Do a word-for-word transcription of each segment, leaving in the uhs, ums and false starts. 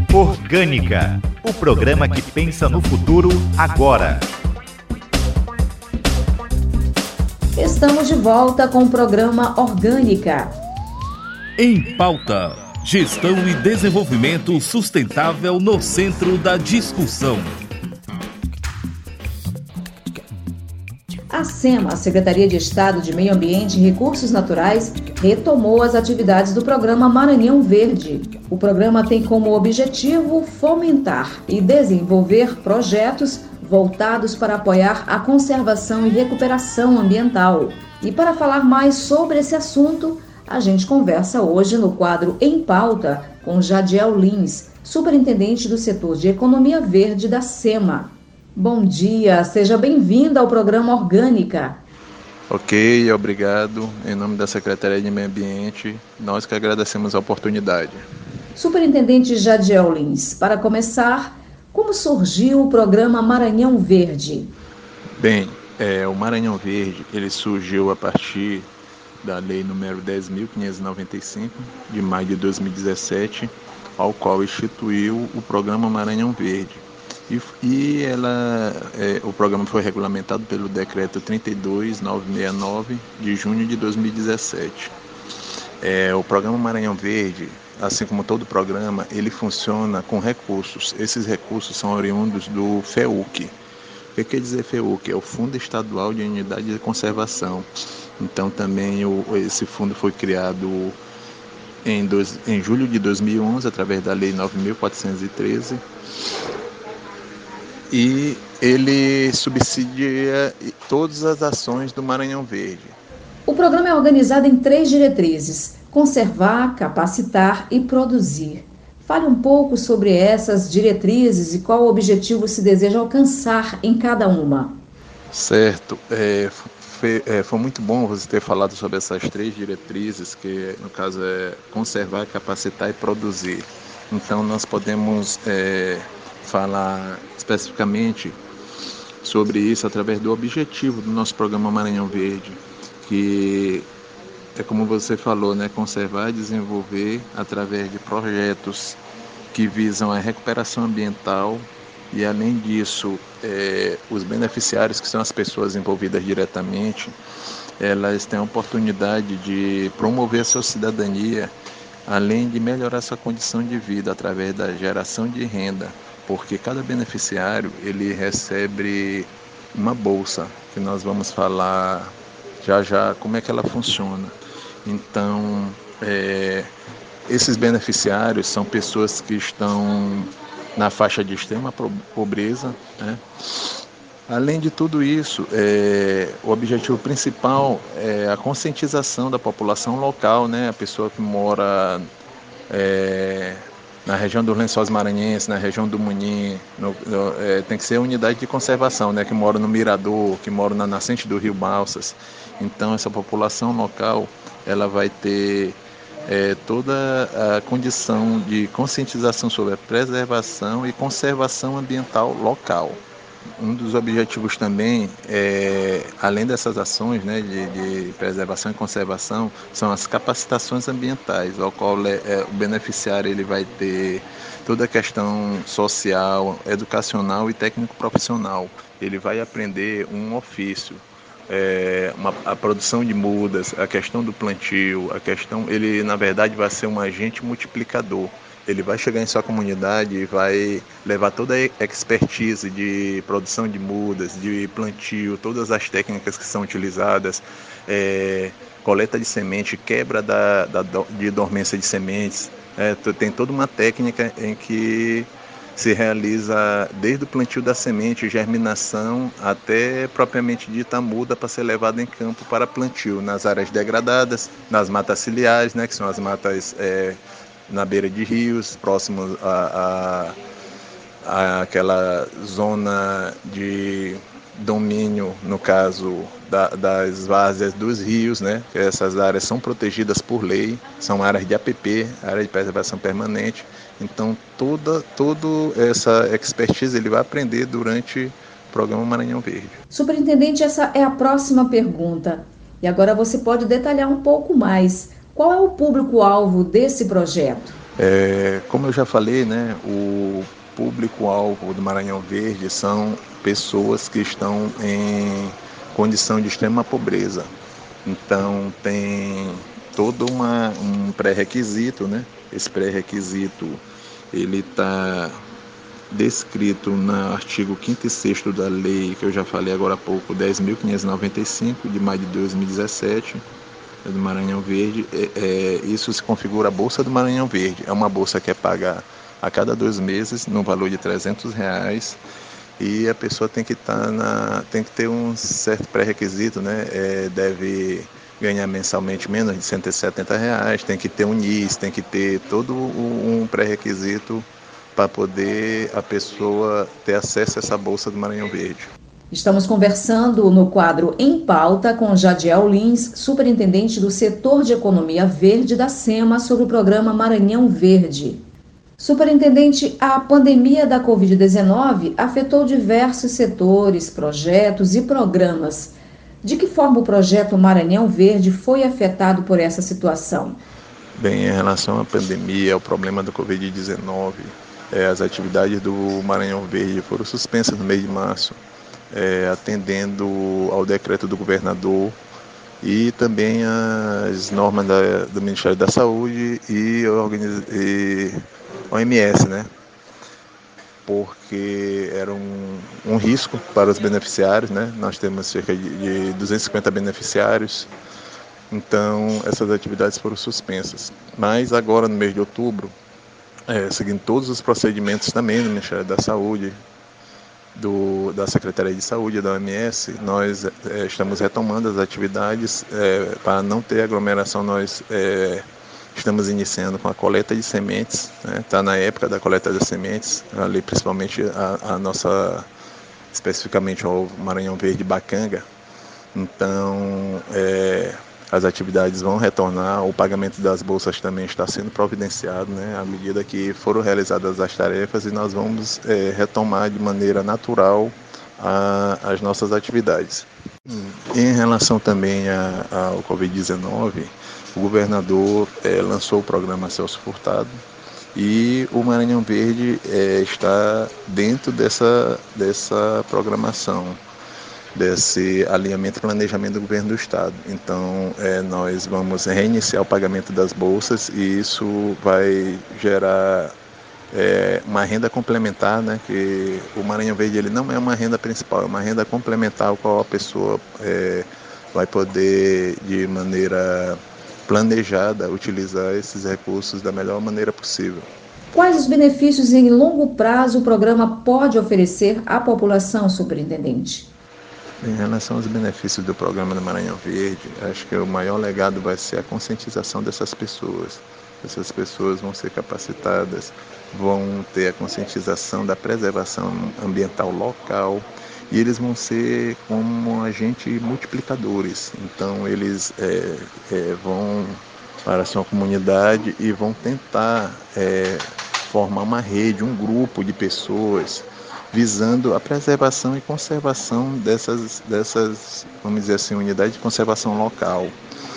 Orgânica, o programa que pensa no futuro agora. Estamos de volta com o programa Orgânica. Em pauta, gestão e desenvolvimento sustentável no centro da discussão. A SEMA, a Secretaria de Estado de Meio Ambiente e Recursos Naturais, retomou as atividades do programa Maranhão Verde. O programa tem como objetivo fomentar e desenvolver projetos voltados para apoiar a conservação e recuperação ambiental. E para falar mais sobre esse assunto, a gente conversa hoje no quadro Em Pauta com Jadiel Lins, superintendente do setor de Economia Verde da SEMA. Bom dia, seja bem-vinda ao programa Orgânica. Ok, obrigado. Em nome da Secretaria de Meio Ambiente, nós que agradecemos a oportunidade. Superintendente Jadiel Lins, para começar, como surgiu o programa Maranhão Verde? Bem, é, o Maranhão Verde ele surgiu a partir da Lei número dez mil quinhentos e noventa e cinco, de maio de dois mil e dezessete, ao qual instituiu o programa Maranhão Verde. E, e ela, é, o programa foi regulamentado pelo decreto trinta e dois mil novecentos e sessenta e nove, de junho de dois mil e dezessete. É, o programa Maranhão Verde, assim como todo programa, ele funciona com recursos. Esses recursos são oriundos do FEUC. O que quer dizer FEUC? É o Fundo Estadual de Unidade de Conservação. Então também o, esse fundo foi criado em, dois, em julho de dois mil e onze, através da Lei nove mil quatrocentos e treze. E ele subsidia todas as ações do Maranhão Verde. O programa é organizado em três diretrizes: conservar, capacitar e produzir. Fale um pouco sobre essas diretrizes e qual o objetivo se deseja alcançar em cada uma. Certo. É, foi, é, foi muito bom você ter falado sobre essas três diretrizes, que no caso é conservar, capacitar e produzir. Então nós podemos é, falar especificamente sobre isso através do objetivo do nosso programa Maranhão Verde, que é como você falou, né, conservar e desenvolver através de projetos que visam a recuperação ambiental e, além disso, é, os beneficiários, que são as pessoas envolvidas diretamente, elas têm a oportunidade de promover a sua cidadania, além de melhorar sua condição de vida através da geração de renda, porque cada beneficiário ele recebe uma bolsa, que nós vamos falar já já como é que ela funciona. Então, é, esses beneficiários são pessoas que estão na faixa de extrema pobreza, né? Além de tudo isso, é, o objetivo principal é a conscientização da população local, né? A pessoa que mora é, na região dos Lençóis Maranhenses, na região do Munim, no, no, é, tem que ser a unidade de conservação, né? Que mora no Mirador, que mora na nascente do Rio Balsas. Então, essa população local, ela vai ter é, toda a condição de conscientização sobre a preservação e conservação ambiental local. Um dos objetivos também, é, além dessas ações, né, de, de preservação e conservação, são as capacitações ambientais, ao qual é, o beneficiário ele vai ter toda a questão social, educacional e técnico-profissional. Ele vai aprender um ofício, é, uma, a produção de mudas, a questão do plantio, a questão, ele na verdade vai ser um agente multiplicador. Ele vai chegar em sua comunidade e vai levar toda a expertise de produção de mudas, de plantio, todas as técnicas que são utilizadas, é, coleta de semente, quebra da, da, de dormência de sementes. É, tem toda uma técnica em que se realiza desde o plantio da semente, germinação, até propriamente dita a muda para ser levada em campo para plantio, nas áreas degradadas, nas matas ciliares, né, que são as matas é, na beira de rios, próximos a, a, a aquela zona de domínio, no caso da, das várzeas dos rios, né? Que essas áreas são protegidas por lei, são áreas de A P P, área de preservação permanente. Então toda, toda essa expertise ele vai aprender durante o programa Maranhão Verde. Superintendente, essa é a próxima pergunta. E agora você pode detalhar um pouco mais. Qual é o público-alvo desse projeto? É, como eu já falei, né, o público-alvo do Maranhão Verde são pessoas que estão em condição de extrema pobreza. Então tem todo uma, um pré-requisito, né? Esse pré-requisito ele está descrito no artigo quinto e sexto da lei, que eu já falei agora há pouco, dez mil quinhentos e noventa e cinco, de maio de dois mil e dezessete, do Maranhão Verde. É, é, isso se configura a Bolsa do Maranhão Verde. É uma bolsa que é paga a cada dois meses, no valor de trezentos reais, e a pessoa tem que, tá na, tem que ter um certo pré-requisito, né? É, deve ganhar mensalmente menos de cento e setenta reais, tem que ter um N I S, tem que ter todo um pré-requisito para poder a pessoa ter acesso a essa Bolsa do Maranhão Verde. Estamos conversando no quadro Em Pauta com Jadiel Lins, superintendente do setor de economia verde da SEMA, sobre o programa Maranhão Verde. Superintendente, a pandemia da covid dezenove afetou diversos setores, projetos e programas. De que forma o projeto Maranhão Verde foi afetado por essa situação? Bem, em relação à pandemia, ao problema da covid dezenove, é, as atividades do Maranhão Verde foram suspensas no mês de março, é, atendendo ao decreto do governador e também as normas da, do Ministério da Saúde e, organiz... e O M S, né? Porque era um, um risco para os beneficiários, né? Nós temos cerca de, de duzentos e cinquenta beneficiários, então essas atividades foram suspensas. Mas agora, no mês de outubro, é, seguindo todos os procedimentos também do Ministério da Saúde, do, da Secretaria de Saúde, da O M S, nós é, estamos retomando as atividades. É, para não ter aglomeração, nós é, estamos iniciando com a coleta de sementes, está, né? Na época da coleta de sementes, ali principalmente a, a nossa, especificamente o Maranhão Verde Bacanga. Então, é, as atividades vão retornar, o pagamento das bolsas também está sendo providenciado, né, à medida que foram realizadas as tarefas, e nós vamos é, retomar de maneira natural a, as nossas atividades. Em relação também a, ao covid dezenove, o governador é, lançou o programa Celso Furtado e o Maranhão Verde é, está dentro dessa, dessa programação, desse alinhamento e planejamento do governo do estado. Então, é, nós vamos reiniciar o pagamento das bolsas e isso vai gerar é, uma renda complementar, né? Que o Maranhão Verde ele não é uma renda principal, é uma renda complementar ao qual a pessoa é, vai poder, de maneira planejada, utilizar esses recursos da melhor maneira possível. Quais os benefícios em longo prazo o programa pode oferecer à população, superintendente? Em relação aos benefícios do programa do Maranhão Verde, acho que o maior legado vai ser a conscientização dessas pessoas. Essas pessoas vão ser capacitadas, vão ter a conscientização da preservação ambiental local, e eles vão ser como agentes multiplicadores. Então eles é, é, vão para a sua comunidade e vão tentar é, formar uma rede, um grupo de pessoas visando a preservação e conservação dessas, dessas, vamos dizer assim, unidades de conservação local.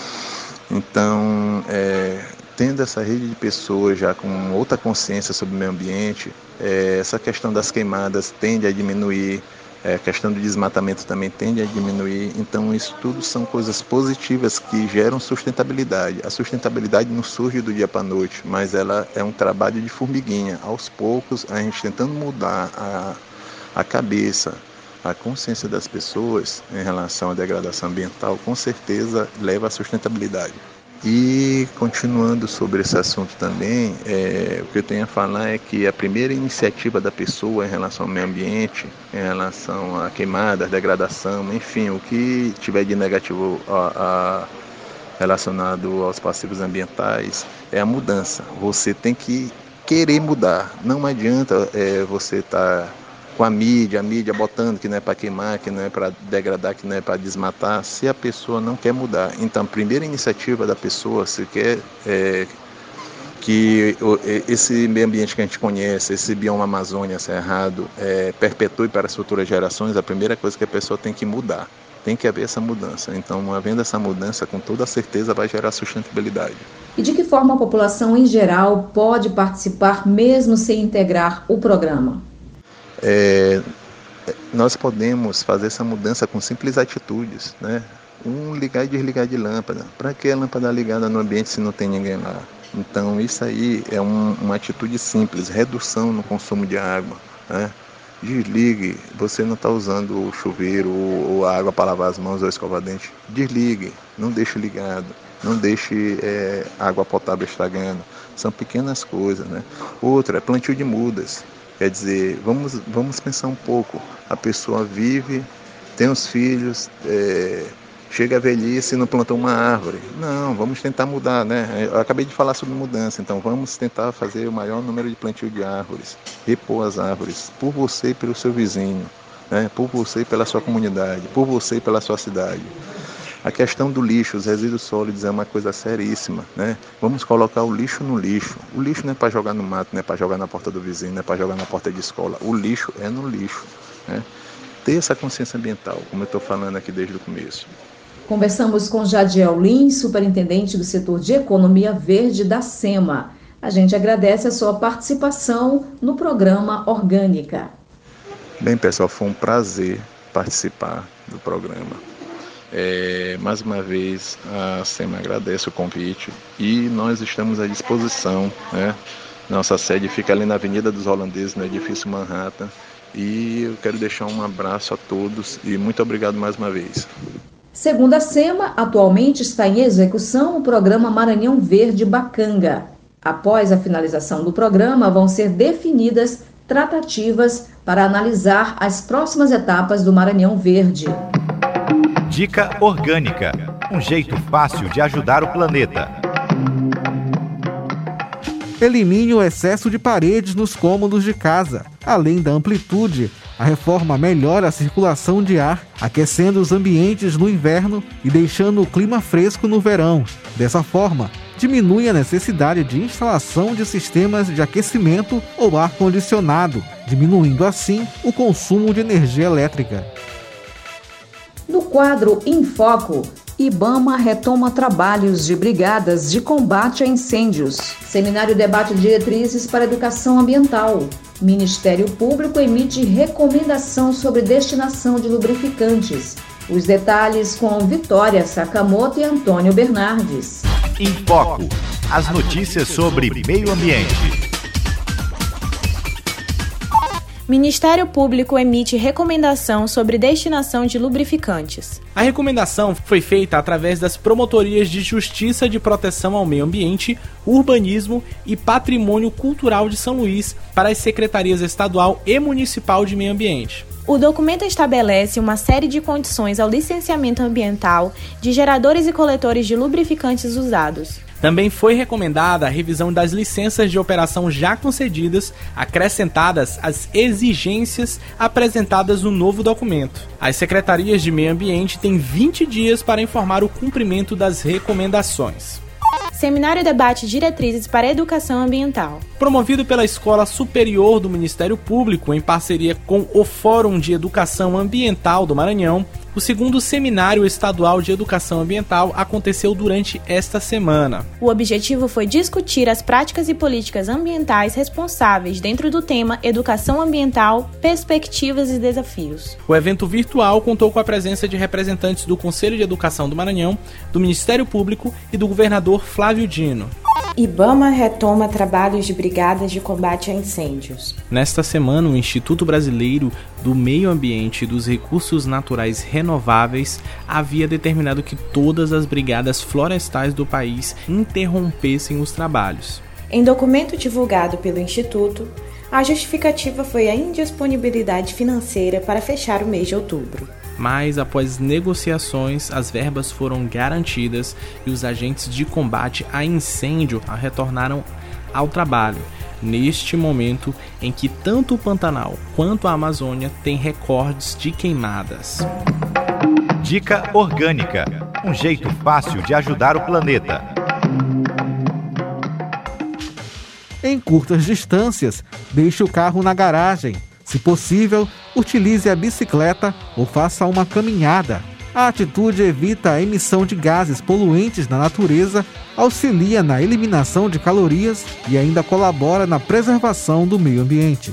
Então, é, tendo essa rede de pessoas já com outra consciência sobre o meio ambiente, é, essa questão das queimadas tende a diminuir, é, a questão do desmatamento também tende a diminuir. Então, isso tudo são coisas positivas que geram sustentabilidade. A sustentabilidade não surge do dia para a noite, mas ela é um trabalho de formiguinha. Aos poucos, a gente tentando mudar a, a cabeça, a consciência das pessoas em relação à degradação ambiental, com certeza leva à sustentabilidade. E continuando sobre esse assunto também, é, o que eu tenho a falar é que a primeira iniciativa da pessoa em relação ao meio ambiente, em relação à queimada, à degradação, enfim, o que tiver de negativo a, a, relacionado aos passivos ambientais, é a mudança. Você tem que querer mudar. Não adianta é, você estar... Tá com a mídia, a mídia botando que não é para queimar, que não é para degradar, que não é para desmatar, se a pessoa não quer mudar. Então, a primeira iniciativa da pessoa, se quer é, que esse meio ambiente que a gente conhece, esse bioma Amazônia Cerrado, é, perpetue para as futuras gerações, a primeira coisa que a pessoa tem que mudar. tem que haver essa mudança. Então, havendo essa mudança, com toda certeza vai gerar sustentabilidade. E de que forma a população em geral pode participar mesmo sem integrar o programa? É, nós podemos fazer essa mudança com simples atitudes, né? Um, ligar e desligar de lâmpada. Para que a lâmpada ligada no ambiente se não tem ninguém lá? Então, isso aí é um, uma atitude simples, redução no consumo de água, né? Desligue, você não está usando o chuveiro ou, ou a água para lavar as mãos ou escovar dente. Desligue, não deixe ligado, não deixe é, água potável estragando. São pequenas coisas, né? Outra é plantio de mudas. Quer dizer, vamos, vamos pensar um pouco. A pessoa vive, tem os filhos, é, chega a velhice e não plantou uma árvore. Não, vamos tentar mudar, né? Eu acabei de falar sobre mudança, então vamos tentar fazer o maior número de plantio de árvores, repor as árvores, por você e pelo seu vizinho, né? Por você e pela sua comunidade, por você e pela sua cidade. A questão do lixo, os resíduos sólidos é uma coisa seríssima, né? Vamos colocar o lixo no lixo. O lixo não é para jogar no mato, não é para jogar na porta do vizinho, não é para jogar na porta de escola. O lixo é no lixo, né? Ter essa consciência ambiental, como eu estou falando aqui desde o começo. Conversamos com Jadiel Lins, superintendente do setor de economia verde da SEMA. A gente agradece a sua participação no programa Orgânica. Bem, pessoal, foi um prazer participar do programa. É, mais uma vez a SEMA agradece o convite e nós estamos à disposição, né? Nossa sede fica ali na Avenida dos Holandeses, no edifício Manhattan, e eu quero deixar um abraço a todos e muito obrigado mais uma vez. Segundo a SEMA, atualmente está em execução o programa Maranhão Verde Bacanga. Após a finalização do programa, vão ser definidas tratativas para analisar as próximas etapas do Maranhão Verde. Dica Orgânica, um jeito fácil de ajudar o planeta. Elimine o excesso de paredes nos cômodos de casa. Além da amplitude, a reforma melhora a circulação de ar, aquecendo os ambientes no inverno e deixando o clima fresco no verão. Dessa forma, diminui a necessidade de instalação de sistemas de aquecimento ou ar-condicionado, diminuindo assim o consumo de energia elétrica. No quadro Em Foco, IBAMA retoma trabalhos de brigadas de combate a incêndios. Seminário debate diretrizes para educação ambiental. Ministério Público emite recomendação sobre destinação de lubrificantes. Os detalhes com Vitória Sakamoto e Antônio Bernardes. Em Foco, as notícias sobre meio ambiente. Ministério Público emite recomendação sobre destinação de lubrificantes. A recomendação foi feita através das Promotorias de Justiça de Proteção ao Meio Ambiente, Urbanismo e Patrimônio Cultural de São Luís para as Secretarias Estadual e Municipal de Meio Ambiente. O documento estabelece uma série de condições ao licenciamento ambiental de geradores e coletores de lubrificantes usados. Também foi recomendada a revisão das licenças de operação já concedidas, acrescentadas às exigências apresentadas no novo documento. As secretarias de meio ambiente têm vinte dias para informar o cumprimento das recomendações. Seminário debate diretrizes para a educação ambiental. Promovido pela Escola Superior do Ministério Público em parceria com o Fórum de Educação Ambiental do Maranhão, o segundo Seminário Estadual de Educação Ambiental aconteceu durante esta semana. O objetivo foi discutir as práticas e políticas ambientais responsáveis dentro do tema Educação Ambiental, Perspectivas e Desafios. O evento virtual contou com a presença de representantes do Conselho de Educação do Maranhão, do Ministério Público e do governador Flávio Dino. IBAMA retoma trabalhos de brigadas de combate a incêndios. Nesta semana, o Instituto Brasileiro do Meio Ambiente e dos Recursos Naturais Renováveis havia determinado que todas as brigadas florestais do país interrompessem os trabalhos. Em documento divulgado pelo Instituto, a justificativa foi a indisponibilidade financeira para fechar o mês de outubro. Mas, após negociações, as verbas foram garantidas e os agentes de combate a incêndio retornaram ao trabalho, neste momento em que tanto o Pantanal quanto a Amazônia têm recordes de queimadas. Dica Orgânica, um jeito fácil de ajudar o planeta. Em curtas distâncias, deixe o carro na garagem. Se possível, utilize a bicicleta ou faça uma caminhada. A atitude evita a emissão de gases poluentes na natureza, auxilia na eliminação de calorias e ainda colabora na preservação do meio ambiente.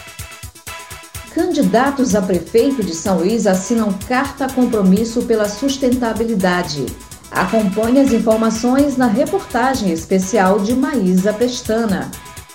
Candidatos a prefeito de São Luís assinam carta compromisso pela sustentabilidade. Acompanhe as informações na reportagem especial de Maísa Pestana.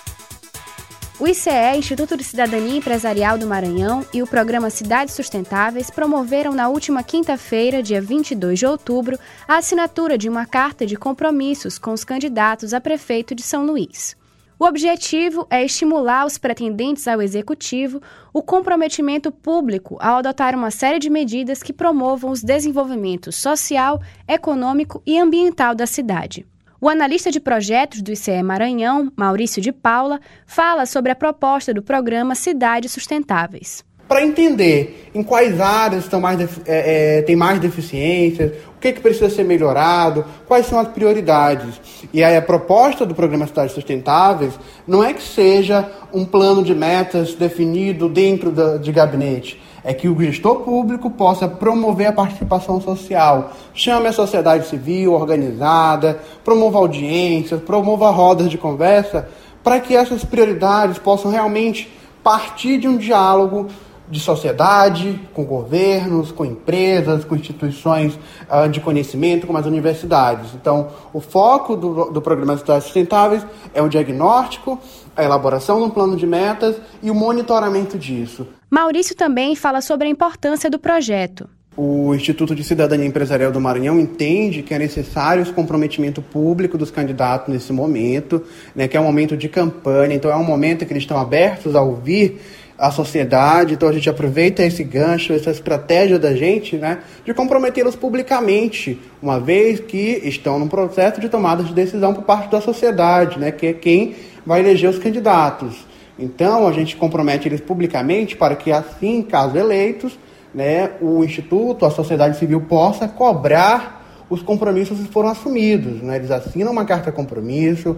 O I C E, Instituto de Cidadania Empresarial do Maranhão, e o programa Cidades Sustentáveis promoveram na última quinta-feira, dia vinte e dois de outubro, a assinatura de uma carta de compromissos com os candidatos a prefeito de São Luís. O objetivo é estimular os pretendentes ao executivo o comprometimento público ao adotar uma série de medidas que promovam os desenvolvimentos social, econômico e ambiental da cidade. O analista de projetos do I C E Maranhão, Maurício de Paula, fala sobre a proposta do programa Cidades Sustentáveis. Para entender em quais áreas estão mais defi- é, é, tem mais deficiências, o que, que precisa ser melhorado, quais são as prioridades. E aí a proposta do programa Cidades Sustentáveis não é que seja um plano de metas definido dentro da, de gabinete, é que o gestor público possa promover a participação social, chame a sociedade civil organizada, promova audiências, promova rodas de conversa, para que essas prioridades possam realmente partir de um diálogo de sociedade, com governos, com empresas, com instituições uh, de conhecimento, como as universidades. Então, o foco do, do programa Cidades Sustentáveis é o diagnóstico, a elaboração de um plano de metas e o monitoramento disso. Maurício também fala sobre a importância do projeto. O Instituto de Cidadania Empresarial do Maranhão entende que é necessário esse comprometimento público dos candidatos nesse momento, né, que é um momento de campanha, então é um momento que eles estão abertos a ouvir a sociedade, então a gente aproveita esse gancho, essa estratégia da gente, né, de comprometê-los publicamente, uma vez que estão num processo de tomada de decisão por parte da sociedade, né, que é quem vai eleger os candidatos. Então a gente compromete eles publicamente para que assim, caso eleitos, né, o Instituto, a sociedade civil possa cobrar os compromissos que foram assumidos, né, eles assinam uma carta compromisso.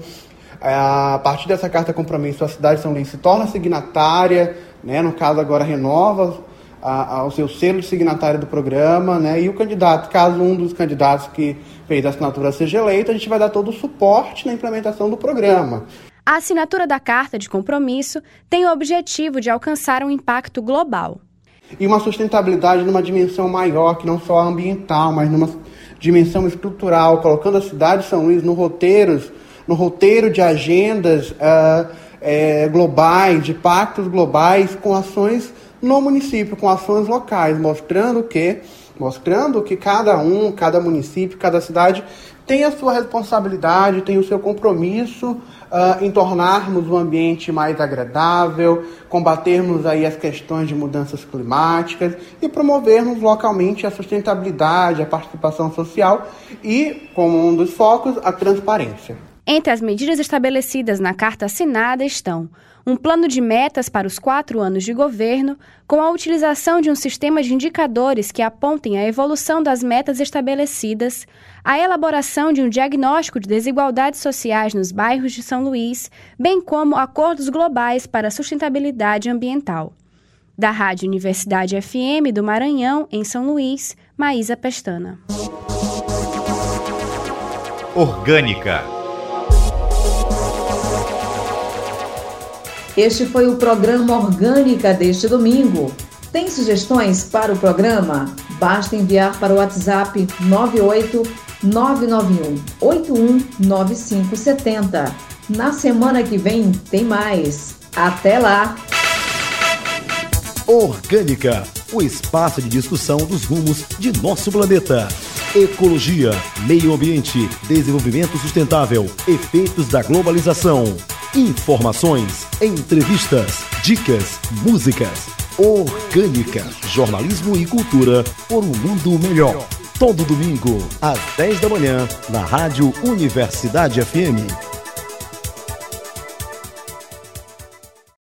A partir dessa carta compromisso, a cidade de São Luís se torna signatária, né, no caso agora renova a, a, o seu selo de signatário do programa, né, e o candidato, caso um dos candidatos que fez a assinatura seja eleito, a gente vai dar todo o suporte na implementação do programa. A assinatura da carta de compromisso tem o objetivo de alcançar um impacto global. E uma sustentabilidade numa dimensão maior, que não só ambiental, mas numa dimensão estrutural, colocando a cidade de São Luís no roteiros no roteiro de agendas uh, é, globais, de pactos globais, com ações no município, com ações locais, mostrando que, mostrando que cada um, cada município, cada cidade tem a sua responsabilidade, tem o seu compromisso uh, em tornarmos o ambiente mais agradável, combatermos aí as questões de mudanças climáticas e promovermos localmente a sustentabilidade, a participação social e, como um dos focos, a transparência. Entre as medidas estabelecidas na carta assinada estão um plano de metas para os quatro anos de governo, com a utilização de um sistema de indicadores que apontem a evolução das metas estabelecidas, a elaboração de um diagnóstico de desigualdades sociais nos bairros de São Luís, bem como acordos globais para a sustentabilidade ambiental. Da Rádio Universidade F M do Maranhão, em São Luís, Maísa Pestana. Orgânica. Este foi o programa Orgânica deste domingo. Tem sugestões para o programa? Basta enviar para o WhatsApp nove oito nove nove um oito um nove cinco sete zero. Na semana que vem tem mais. Até lá! Orgânica, o espaço de discussão dos rumos de nosso planeta. Ecologia, meio ambiente, desenvolvimento sustentável, efeitos da globalização. Informações, entrevistas, dicas, músicas. Orgânica, jornalismo e cultura por um mundo melhor. Todo domingo, às dez da manhã, na Rádio Universidade F M.